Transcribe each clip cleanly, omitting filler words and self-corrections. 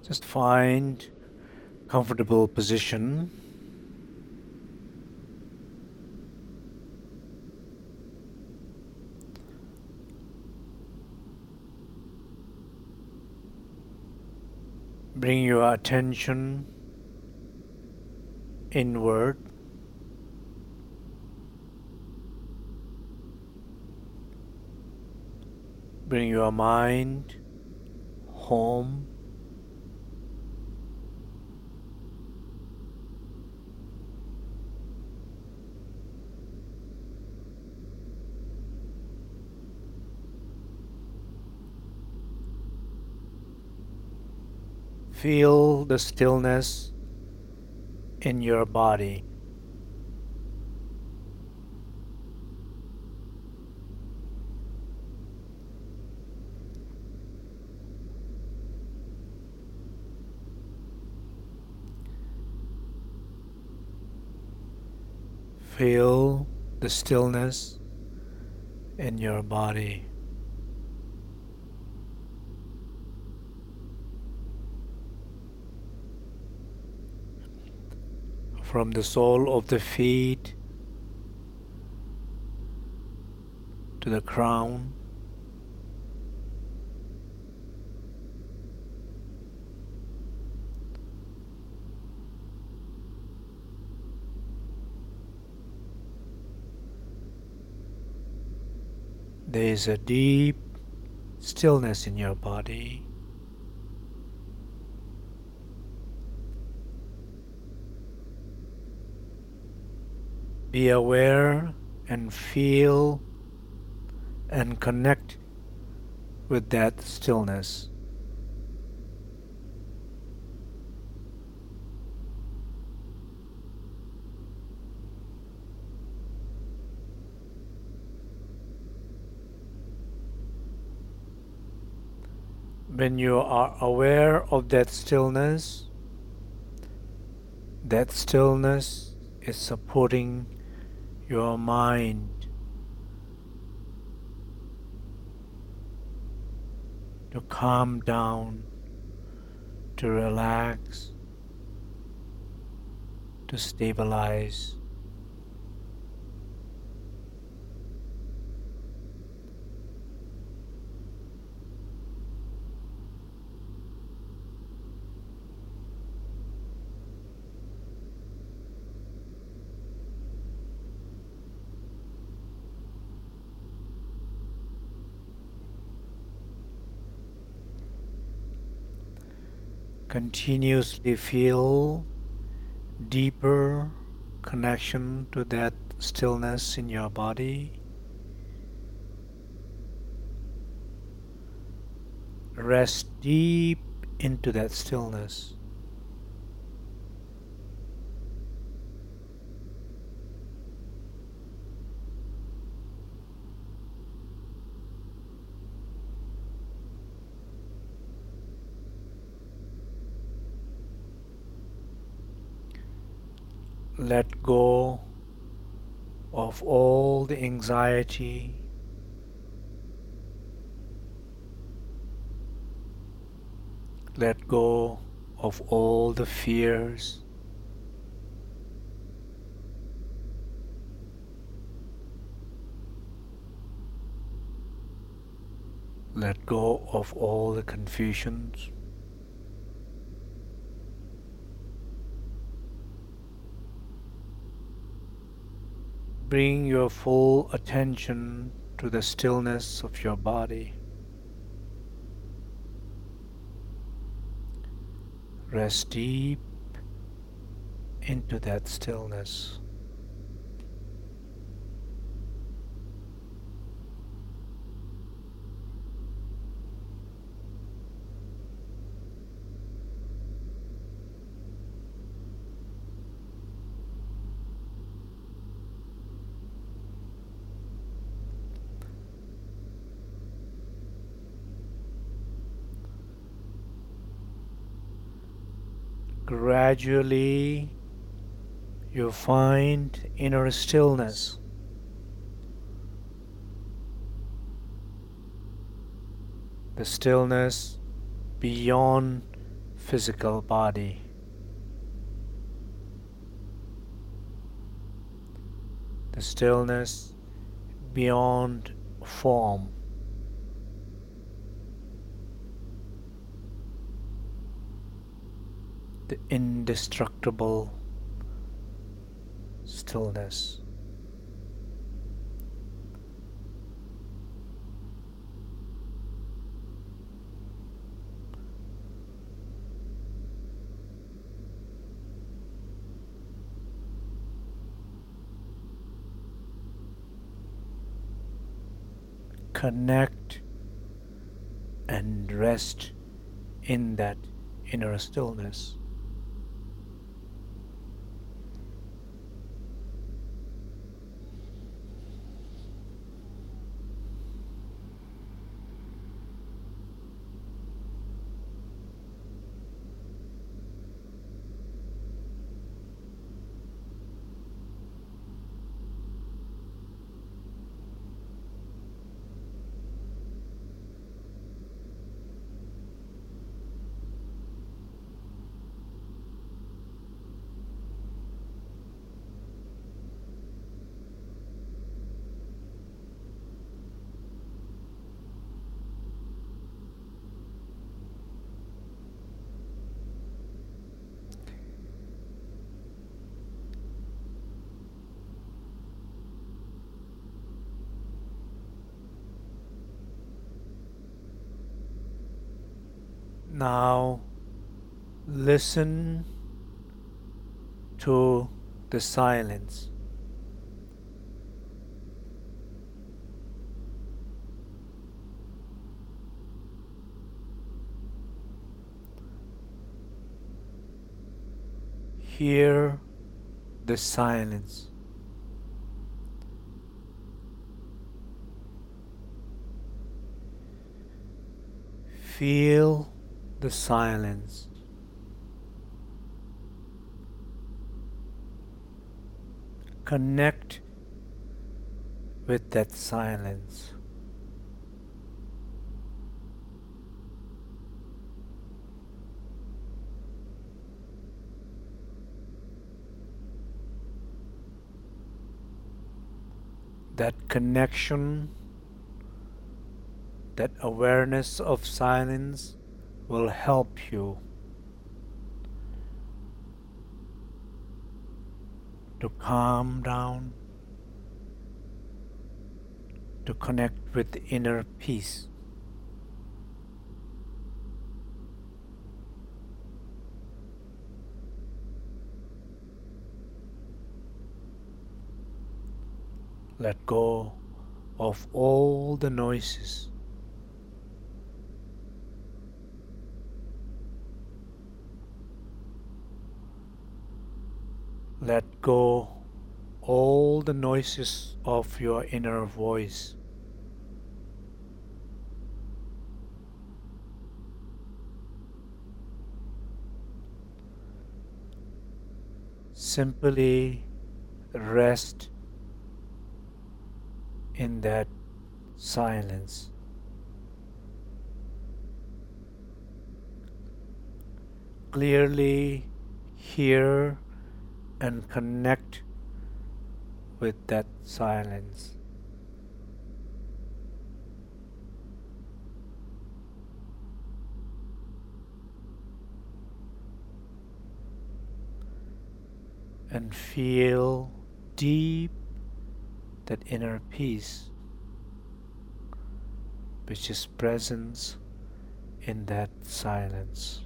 Just find comfortable position. Bring your attention inward. Bring your mind home. Feel the stillness in your body. Feel the stillness in your body. From the sole of the feet to the crown. There is a deep stillness in your body. Be aware and feel and connect with that stillness. When you are aware of that stillness is supporting your mind to calm down, to relax, to stabilize. Continuously feel deeper connection to that stillness in your body. Rest deep into that stillness. Let go of all the anxiety, let go of all the fears, let go of all the confusions. Bring your full attention to the stillness of your body. Rest deep into that stillness. Gradually, you find inner stillness. The stillness beyond physical body. The stillness beyond form. The indestructible stillness. Connect and rest in that inner stillness. Now listen to the silence. Hear the silence. Feel the silence. Connect with that silence. That connection, that awareness of silence will help you to calm down, to connect with the inner peace. Let go of all the noises. Let go all the noises of your inner voice. Simply rest in that silence. Clearly hear and connect with that silence. And feel deep that inner peace which is present in that silence.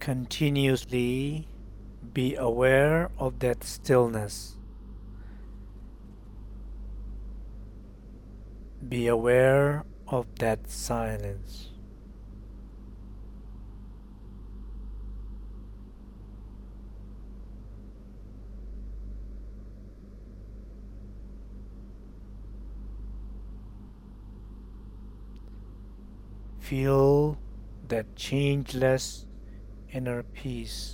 Continuously be aware of that stillness. Be aware of that silence. Feel that changeless inner peace.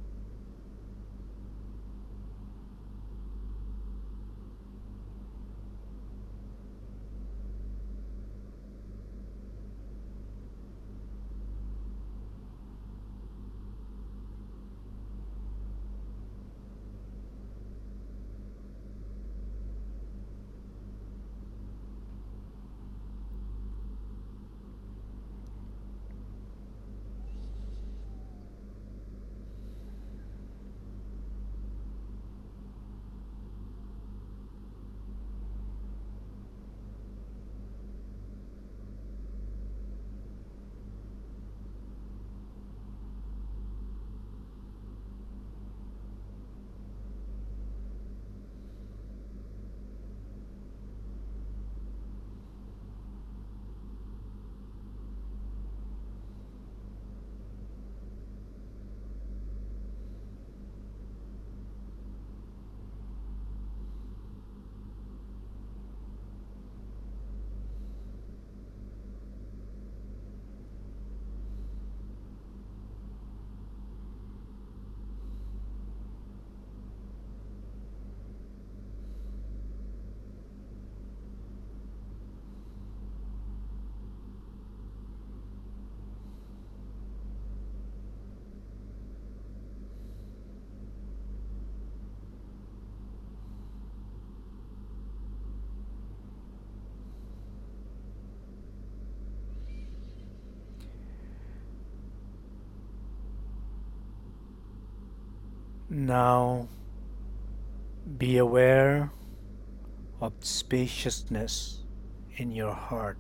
Now be aware of spaciousness in your heart.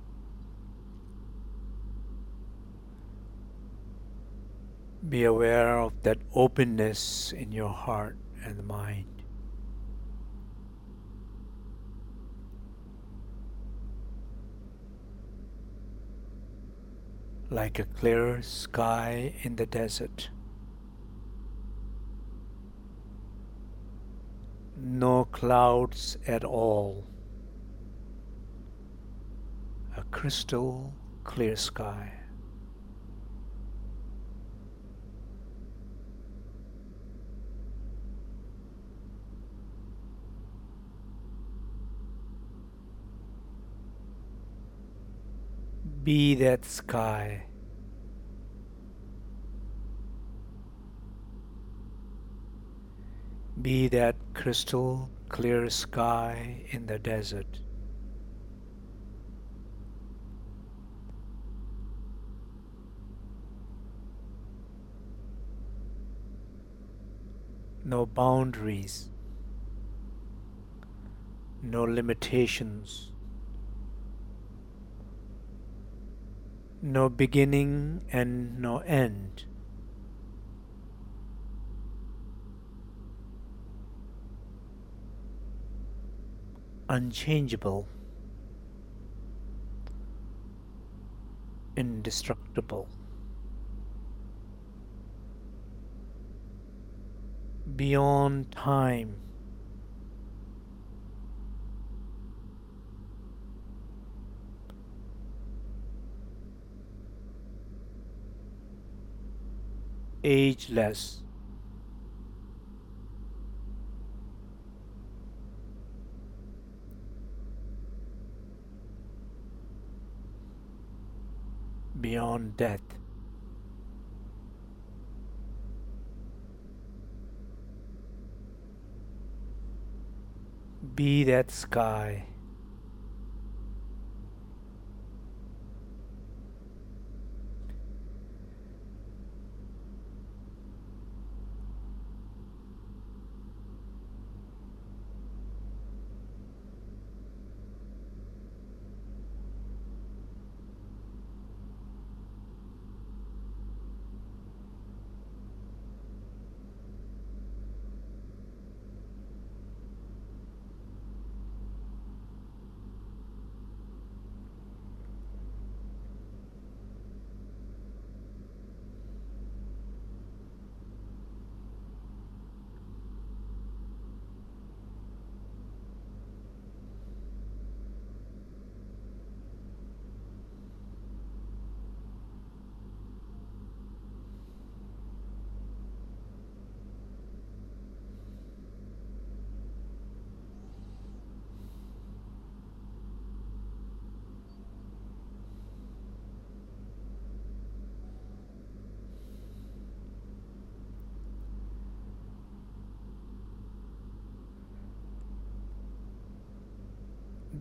Be aware of that openness in your heart and mind. Like a clear sky in the desert. No clouds at all. A crystal clear sky. Be that sky. Be that crystal clear sky in the desert. No boundaries, no limitations, no beginning and no end. Unchangeable, indestructible, beyond time, ageless, beyond death. Be that sky.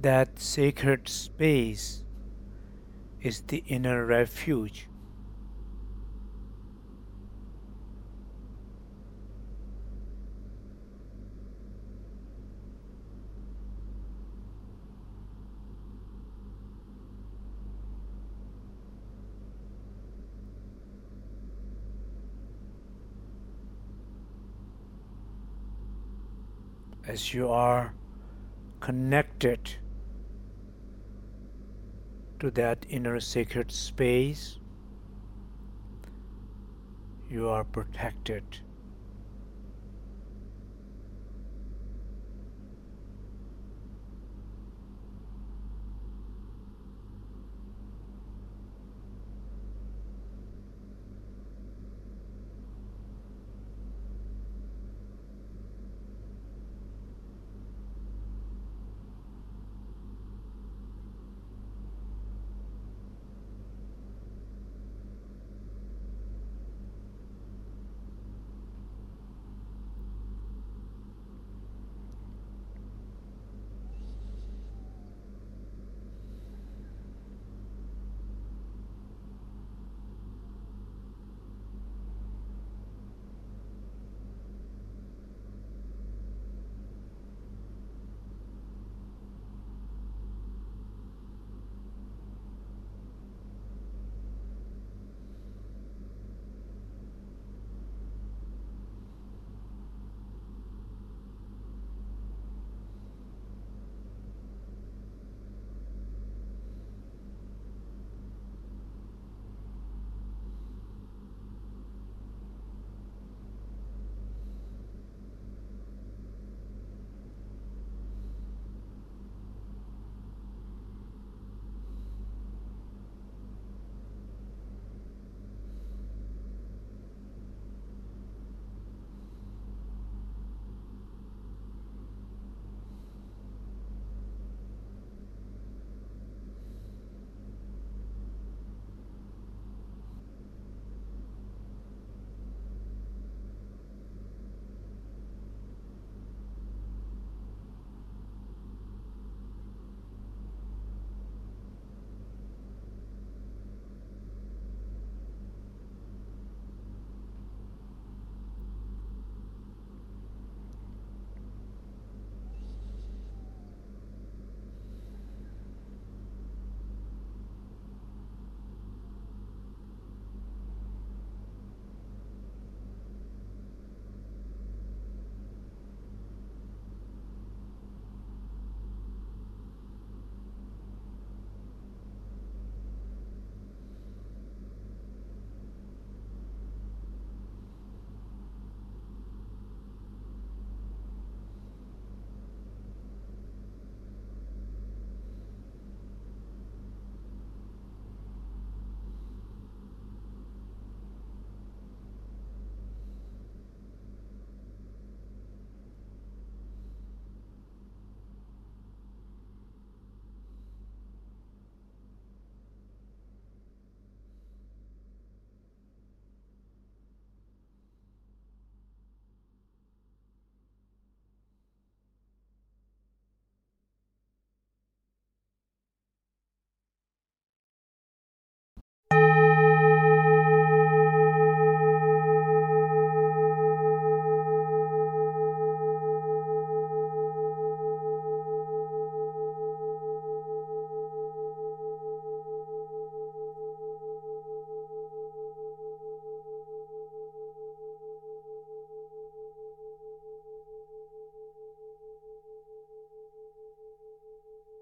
That sacred space is the inner refuge. As you are connected to that inner sacred space, you are protected